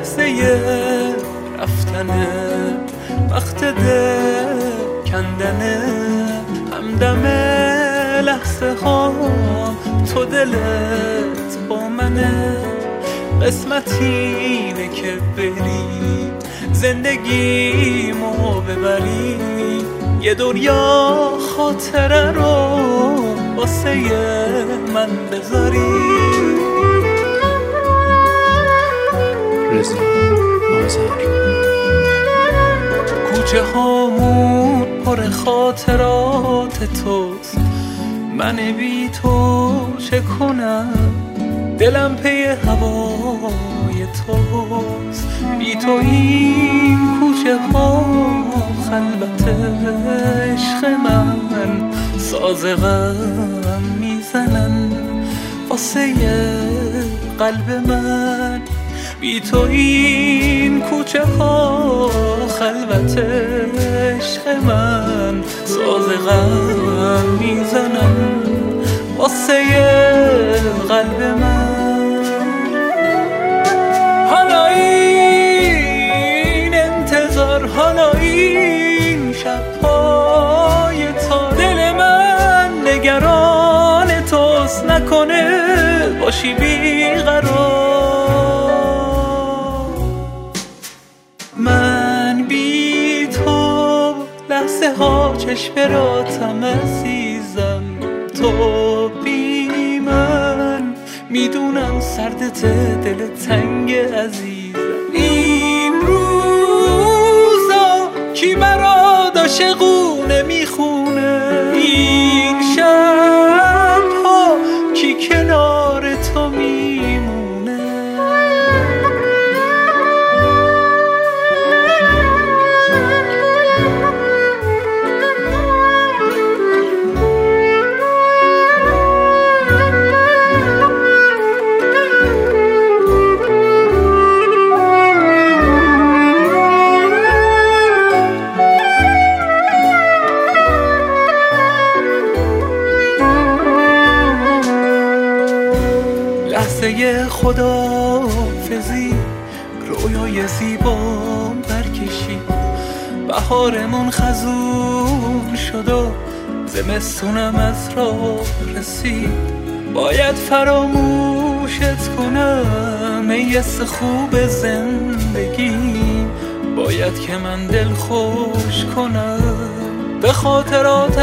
لحظه رفتنه، وقت دل کندنه، همدم لحظه ها تو دلت با منه. قسمت اینه که بری زندگیمو ببری، یه دنیا خاطره رو واسه من بذاری. رضا آذر. کوچه هامون پر خاطرات توست، من بی تو چه کنم؟ دلم پی هوای توست، بی تو این کوچه ها خلوت عشق من، ساز غم میزنن واسه قلب من. بی تو این کوچه ها خلوت عشق من، ساز غم میزنن واسه قلب من. حالا این انتظار، حالا این شب‌های تا، دل من نگران توست، نکنه باشی بیقرار. من بی تو لحظه ها چشم راتم عزیزم، تو بی من میدونم سردت دل تنگ عزیزم. این روزا کی برات عاشقونه میخونه، این شبها کی کنار تو میمونه. لحظه خداحافظی، رویای زیبا برکشی، بهارمون خزون شد و زمستونم از راه رسید. باید فراموشت کنم ای حس خوب زندگی، باید که من دل خوش کنم به خاطرات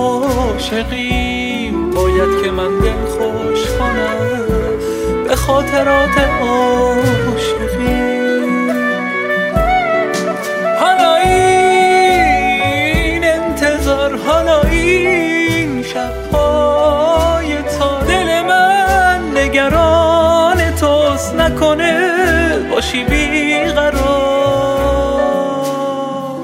عاشقیم، باید که من دل خوش کنم به خاطرات عاشقیم. حالا این انتظار، حالا این شب‌های تا، دل من نگران توست، نکنه باشی بیقرار.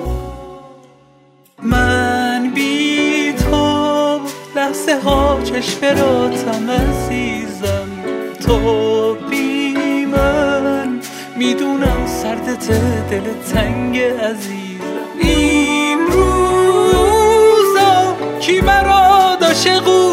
من بی تو لحظه ها چشم راتم عزیزم، تو بی من میدونم سردت دل تنگ عزیزم. این روزا کی برات عاشقونه